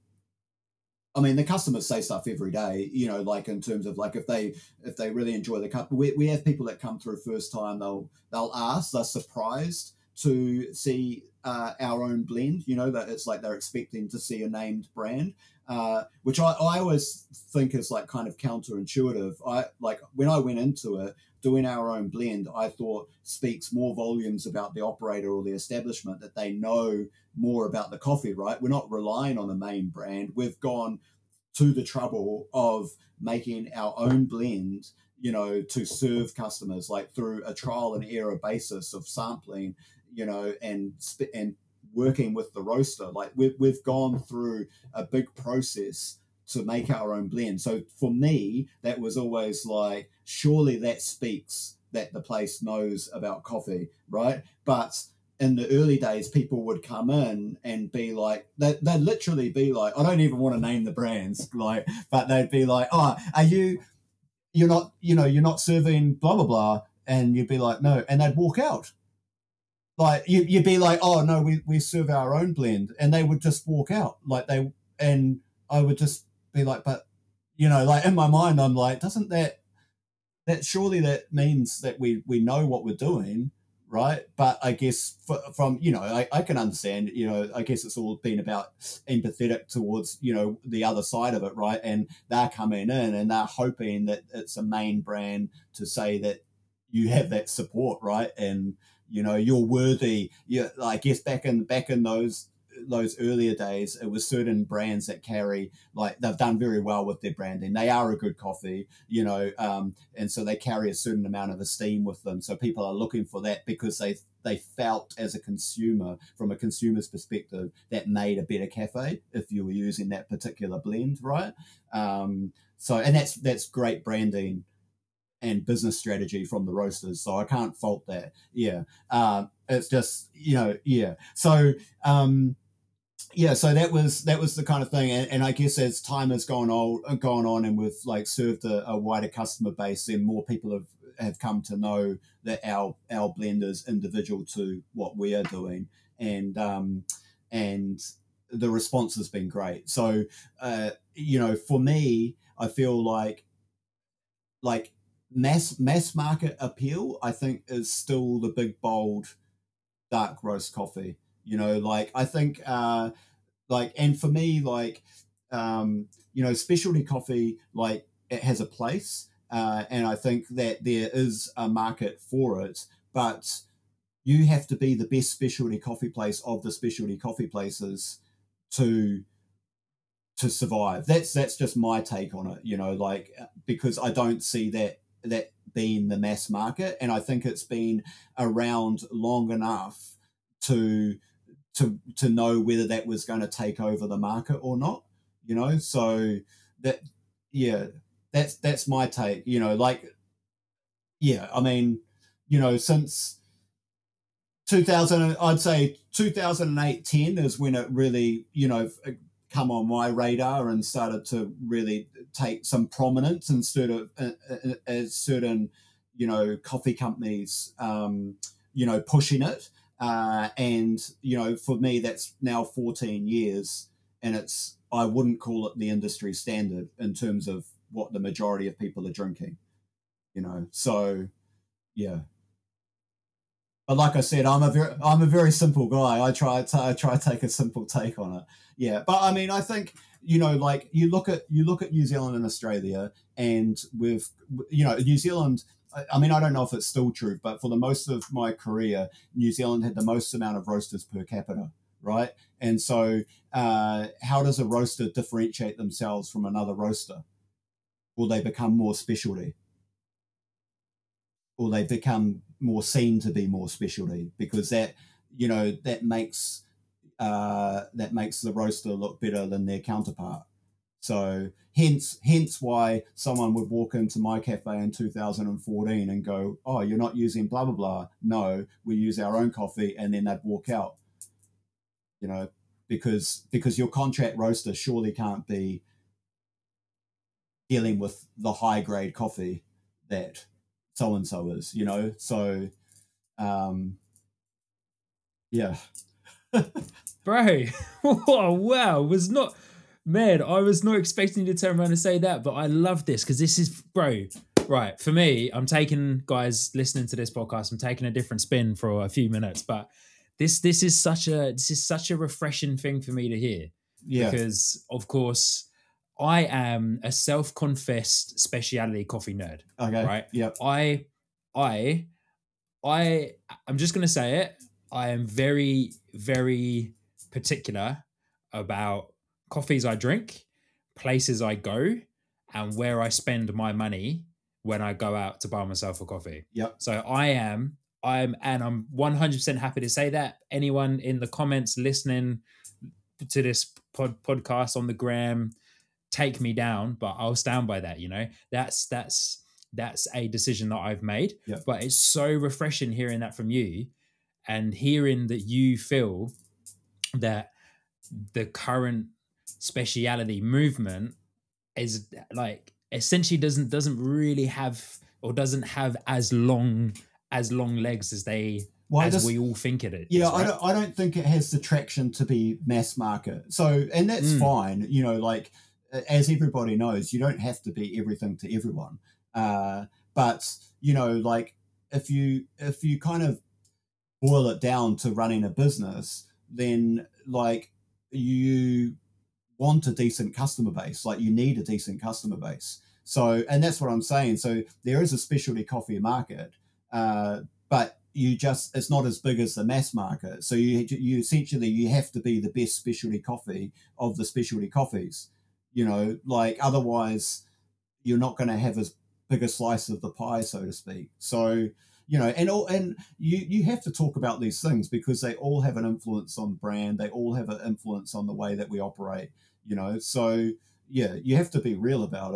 I mean, the customers say stuff every day, you know, like in terms of like, if they really enjoy the cup, we have people that come through first time, they'll ask, they're surprised to see our own blend, you know, that it's like they're expecting to see a named brand, which I always think is like kind of counterintuitive. I like, when I went into it, doing our own blend, I thought speaks more volumes about the operator or the establishment, that they know more about the coffee, right? We're not relying on the main brand. We've gone to the trouble of making our own blend, you know, to serve customers, like through a trial and error basis of sampling, you know, and working with the roaster. Like we've gone through a big process to make our own blend. So for me, that was always like, surely that speaks that the place knows about coffee, right? But in the early days, people would come in and be like, they'd literally be like, I don't even want to name the brands, like, but they'd be like, oh, you're not serving blah, blah, blah. And you'd be like, no. And they'd walk out. Like you'd be like, oh no, we serve our own blend. And they would just walk out. And I would just be like, but, you know, like in my mind, I'm like, doesn't that surely that means that we know what we're doing, right? But I guess from, you know, I can understand, you know, I guess it's all been about empathetic towards, you know, the other side of it, right? And they're coming in and they're hoping that it's a main brand to say that you have that support, right? And, you know, you're worthy. Yeah, I guess back in those earlier days, it was certain brands that carry, like, they've done very well with their branding. They are a good coffee, you know, and so they carry a certain amount of esteem with them. So people are looking for that because they felt as a consumer, from a consumer's perspective, that made a better cafe if you were using that particular blend, right? So, and that's great branding and business strategy from the roasters. So I can't fault that. Yeah. It's just, yeah. So, so that was the kind of thing. And I guess as time has gone on and we've like served a wider customer base, then more people have come to know that our blend is individual to what we are doing. And the response has been great. So, for me, I feel like mass market appeal, I think, is still the big, bold, dark roast coffee. I think, and for me, specialty coffee, like, it has a place, and I think that there is a market for it, but you have to be the best specialty coffee place of the specialty coffee places to survive. That's just my take on it, because I don't see that being the mass market, and I think it's been around long enough to know whether that was going to take over the market or not. So that's my take. I mean, since 2000, I'd say 2008-10 is when it really come on my radar and started to really take some prominence instead of as certain coffee companies pushing it, and for me that's now 14 years, and I wouldn't call it the industry standard in terms of what the majority of people are drinking, so yeah. But like I said, I'm a very simple guy. I try to take a simple take on it. Yeah, but I mean, I think you look at New Zealand and Australia, and with New Zealand. I mean, I don't know if it's still true, but for the most of my career, New Zealand had the most amount of roasters per capita, right? And so, how does a roaster differentiate themselves from another roaster? Will they become more specialty? Or they become more seen to be more specialty, because that makes the roaster look better than their counterpart. So hence why someone would walk into my cafe in 2014 and go, "Oh, you're not using blah blah blah." No, we use our own coffee, and then they'd walk out. Because your contract roaster surely can't be dealing with the high grade coffee that so and so is, So, yeah. Bro, oh, wow, I was not expecting you to turn around and say that, but I love this because this is, bro, right, for me, I'm taking, guys listening to this podcast, I'm taking a different spin for a few minutes, but this is such a refreshing thing for me to hear. Yeah. Because, of course, I am a self-confessed specialty coffee nerd. Okay. Right? Yeah. I'm just going to say it. I am very, very particular about coffees I drink, places I go, and where I spend my money when I go out to buy myself a coffee. Yep. So I'm 100% happy to say that. Anyone in the comments listening to this podcast on the gram, take me down, but I'll stand by that. That's a decision that I've made. Yep. But it's so refreshing hearing that from you, and hearing that you feel that the current speciality movement is like essentially doesn't really have, or doesn't have as long legs as we all think it is. Yeah, right? I don't think it has the traction to be mass market. So, and that's fine. As everybody knows, you don't have to be everything to everyone. But if you kind of boil it down to running a business, then you want a decent customer base. You need a decent customer base. So, and that's what I'm saying. So there is a specialty coffee market, but it's not as big as the mass market. So you essentially, you have to be the best specialty coffee of the specialty coffees, otherwise you're not going to have as big a slice of the pie, so to speak. So, and you have to talk about these things because they all have an influence on brand. They all have an influence on the way that we operate, So yeah, you have to be real about it.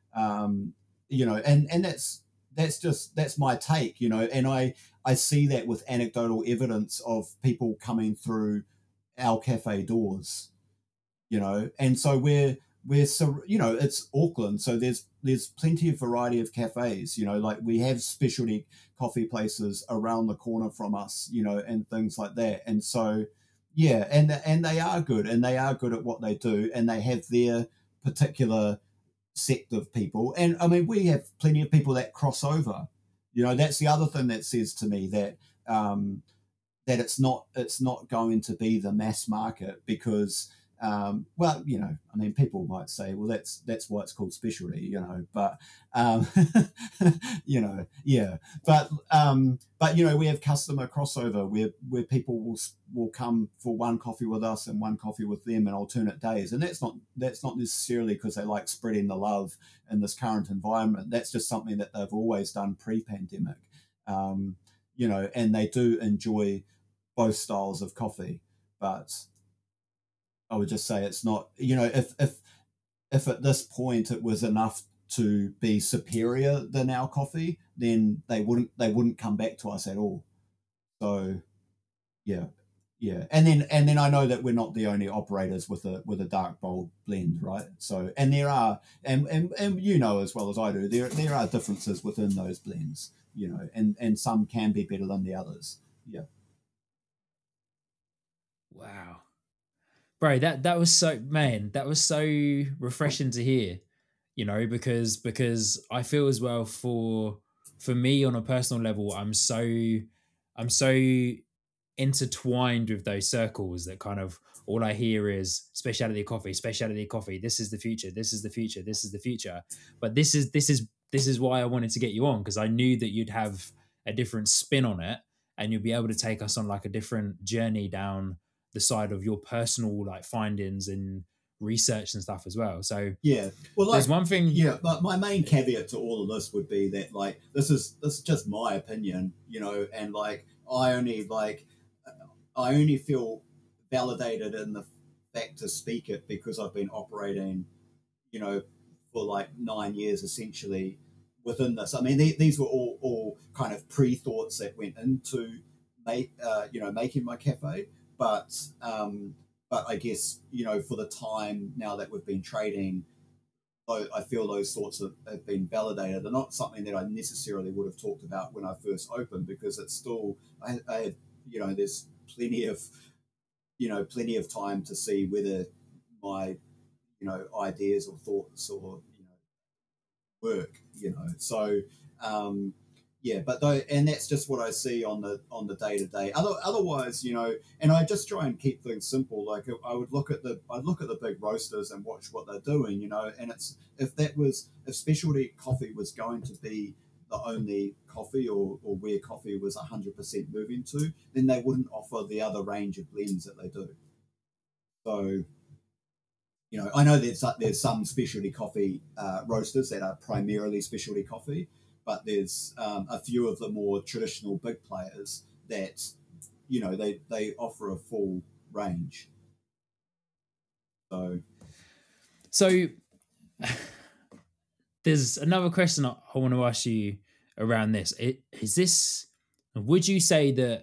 You know, and that's my take, you know, and I see that with anecdotal evidence of people coming through our cafe doors, you know, and so we're so, you know, it's Auckland, so there's plenty of variety of cafes, you know, like we have specialty coffee places around the corner from us, you know, and things like that, and so yeah, and they are good, and they are good at what they do, and they have their particular sect of people, and I mean we have plenty of people that cross over, you know, that's the other thing that says to me that that it's not going to be the mass market because well, you know, I mean, people might say, well, that's why it's called specialty, you know, but you know, yeah, but you know, we have customer crossover where people will come for one coffee with us and one coffee with them in alternate days, and that's not necessarily because they like spreading the love in this current environment. That's just something that they've always done pre-pandemic, you know, and they do enjoy both styles of coffee, but I would just say it's not, you know, if at this point it was enough to be superior than our coffee, then they wouldn't come back to us at all. So yeah, yeah, and then I know that we're not the only operators with a dark bold blend, right? So and there are and you know as well as I do, there are differences within those blends, you know, and some can be better than the others. Yeah. Wow. Bro, that was so, man, that was so refreshing to hear, you know, because I feel as well for me on a personal level, I'm so intertwined with those circles that kind of all I hear is specialty coffee, specialty coffee. This is the future. This is the future. This is the future. But this is why I wanted to get you on, because I knew that you'd have a different spin on it and you'd be able to take us on like a different journey down the side of your personal like findings and research and stuff as well. So Yeah. Well, like, there's one thing. yeah, but my main caveat to all of this would be that, like, this is just my opinion, you know, and like, I only feel validated in the fact to speak it because I've been operating, you know, for like 9 years essentially within this. I mean, these were all kind of pre-thoughts that went into making my cafe, but I guess, you know, for the time now that we've been trading, I feel those thoughts have been validated. They're not something that I necessarily would have talked about when I first opened, because it's still, I you know, there's plenty of time to see whether my, you know, ideas or thoughts or, you know, work, you know. So yeah, but though, and that's just what I see on the day to day. Otherwise, you know, and I just try and keep things simple. Like I'd look at the big roasters and watch what they're doing, you know. And it's if specialty coffee was going to be the only coffee, or where coffee was 100% moving to, then they wouldn't offer the other range of blends that they do. So, you know, I know there's some specialty coffee roasters that are primarily specialty coffee, but there's a few of the more traditional big players that, you know, they offer a full range. So there's another question I want to ask you around this. Would you say that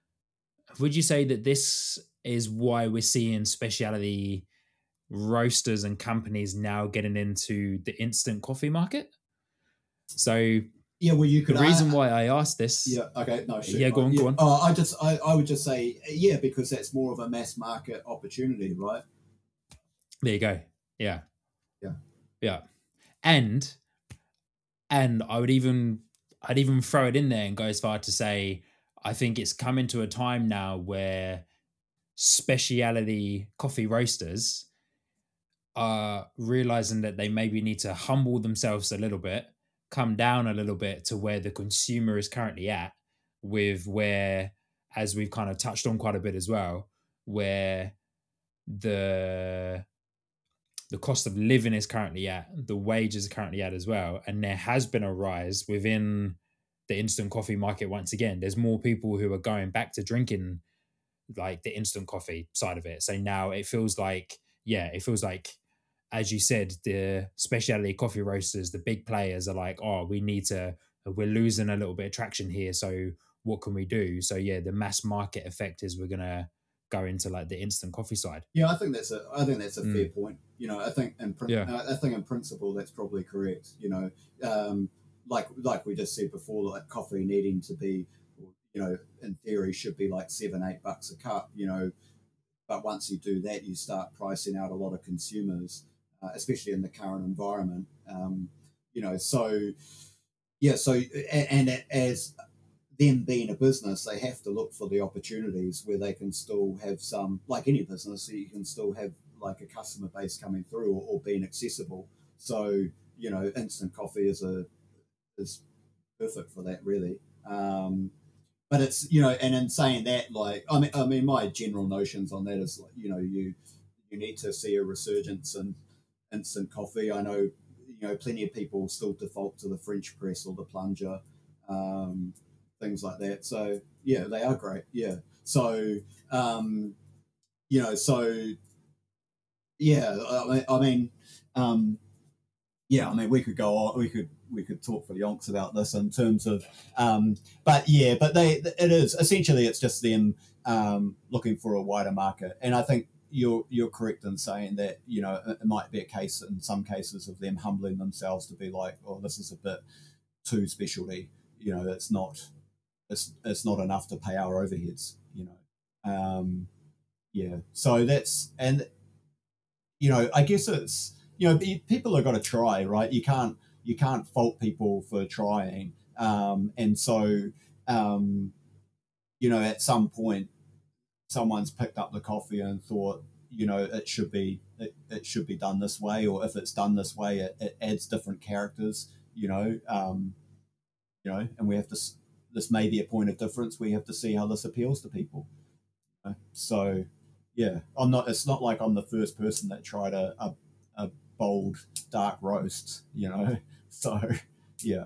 this is why we're seeing specialty roasters and companies now getting into the instant coffee market? So yeah, well, you could. The reason why I asked this. Yeah. Okay. No. Shoot, yeah. Go on. Yeah. Go on. I would just say yeah, because that's more of a mass market opportunity, right? There you go. Yeah. Yeah. Yeah. And I'd even throw it in there and go as far to say I think it's coming to a time now where specialty coffee roasters are realizing that they maybe need to humble themselves a little bit, come down a little bit to where the consumer is currently at, with where, as we've kind of touched on quite a bit as well, where the cost of living is currently at, the wages are currently at as well. And there has been a rise within the instant coffee market once again. There's more people who are going back to drinking like the instant coffee side of it. So now it feels like as you said, the specialty coffee roasters, the big players are like, oh, we're losing a little bit of traction here. So what can we do? So yeah, the mass market effect is we're gonna go into like the instant coffee side. Yeah, I think that's a fair Mm, point. yeah. I think in principle that's probably correct. Like we just said before, like coffee needing to be, in theory should be like $7-8 a cup. But once you do that, you start pricing out a lot of consumers, especially in the current environment. So yeah, and as them being a business, they have to look for the opportunities where they can still have some, like any business, so you can still have like a customer base coming through, or being accessible. So instant coffee is perfect for that, really. But it's and in saying that, like I mean, my general notions on that is like you need to see a resurgence in instant coffee. I know plenty of people still default to the French press or the plunger, um, things like that. So yeah, they are great. Yeah. So um, so yeah, um, yeah, I mean, we could go on, we could talk for yonks about this in terms of, but yeah, but it is essentially it's just them looking for a wider market, and I think you're correct in saying that it might be a case in some cases of them humbling themselves to be like, oh, this is a bit too specialty, it's not enough to pay our overheads, yeah, so that's and I guess it's people have got to try, right? You can't fault people for trying, and so um, at some point someone's picked up the coffee and thought it should be done this way, or if it's done this way, it adds different characters, and we have to. This may be a point of difference. We have to see how this appeals to people. So yeah, I'm not. It's not like I'm the first person that tried a bold dark roast. So yeah,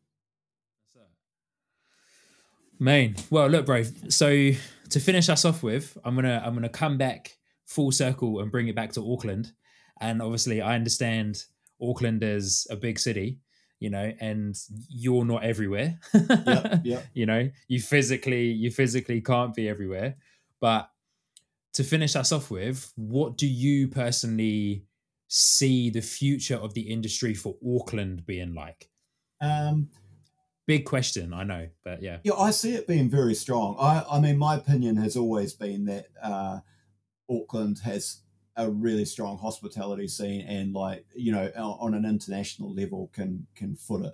Main. Well, look, bro. So to finish us off with, I'm gonna come back full circle and bring it back to Auckland. And obviously, I understand Auckland is a big city, and you're not everywhere. yep, yep. You physically can't be everywhere. But to finish us off with, what do you personally see the future of the industry for Auckland being like? Um, Big question, I know, but yeah. yeah, I see it being very strong. I mean, my opinion has always been that Auckland has a really strong hospitality scene, and like on an international level can foot it.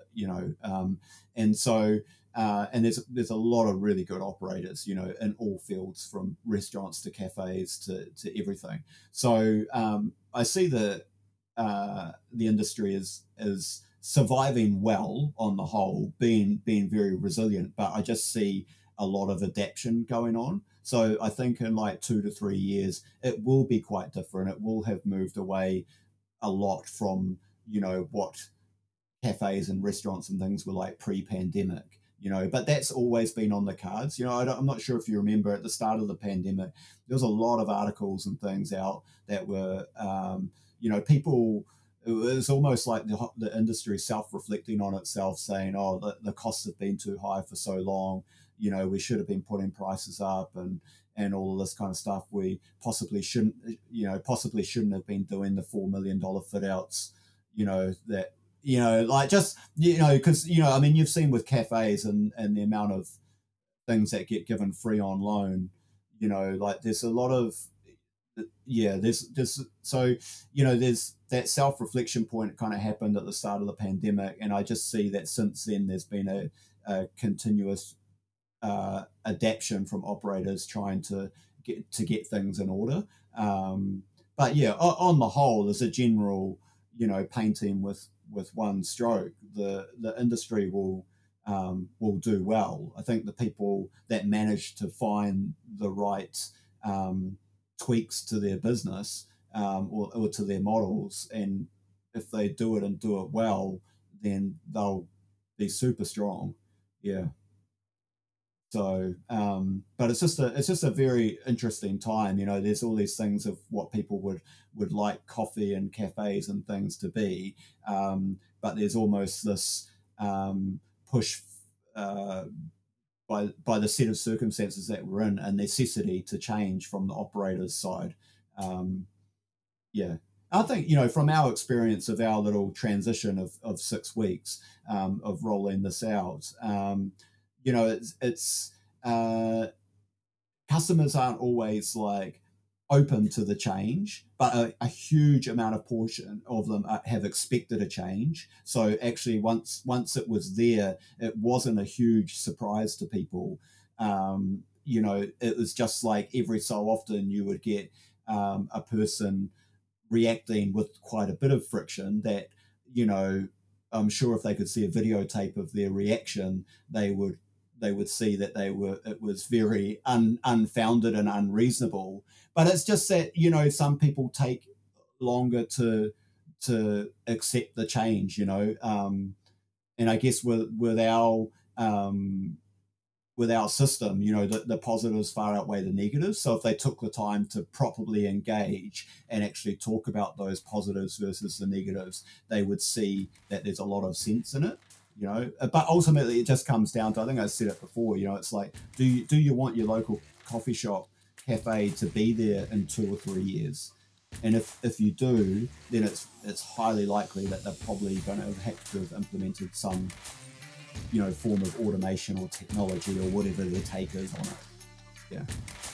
And so and there's a lot of really good operators, in all fields, from restaurants to cafes to everything. So I see the industry is surviving well on the whole, being very resilient. But I just see a lot of adaptation going on. So I think in like 2 to 3 years, it will be quite different. It will have moved away a lot from what cafes and restaurants and things were like pre-pandemic. But that's always been on the cards. I'm not sure if you remember at the start of the pandemic, there was a lot of articles and things out that were, people. It was almost like the industry self-reflecting on itself, saying, "Oh, the costs have been too high for so long. We should have been putting prices up and all of this kind of stuff. We possibly shouldn't have been doing the $4 million fit outs. That like just because I mean, you've seen with cafes and the amount of things that get given free on loan. Like there's a lot of yeah, there's so there's that self-reflection point kind of happened at the start of the pandemic, and I just see that since then there's been a continuous adaptation from operators trying to get things in order. But yeah, on the whole, as a general painting with one stroke, the industry will do well. I think the people that manage to find the right tweaks to their business, or to their models, and if they do it and do it well, then they'll be super strong. Yeah. So, but it's just a very interesting time. You know, there's all these things of what people would like coffee and cafes and things to be, but there's almost this push by the set of circumstances that we're in, a necessity to change from the operator's side. Yeah. I think, you know, from our experience of our little transition of 6 weeks of rolling this out, you know, it's customers aren't always like open to the change, but a huge amount of portion of them have expected a change. So actually, once it was there, it wasn't a huge surprise to people. You know, it was just like every so often you would get a person reacting with quite a bit of friction that, you know, I'm sure if they could see a videotape of their reaction, they would see that it was very unfounded and unreasonable. But it's just that, you know, some people take longer to accept the change, you know, and I guess with our system, you know, the positives far outweigh the negatives. So if they took the time to properly engage and actually talk about those positives versus the negatives, they would see that there's a lot of sense in it, you know. But ultimately, it just comes down to, I think I said it before, you know, it's like, do you want your local coffee shop, cafe to be there in 2 or 3 years? And if you do, then it's highly likely that they're probably going to have to have implemented some, you know, form of automation or technology or whatever their take is on it. Yeah.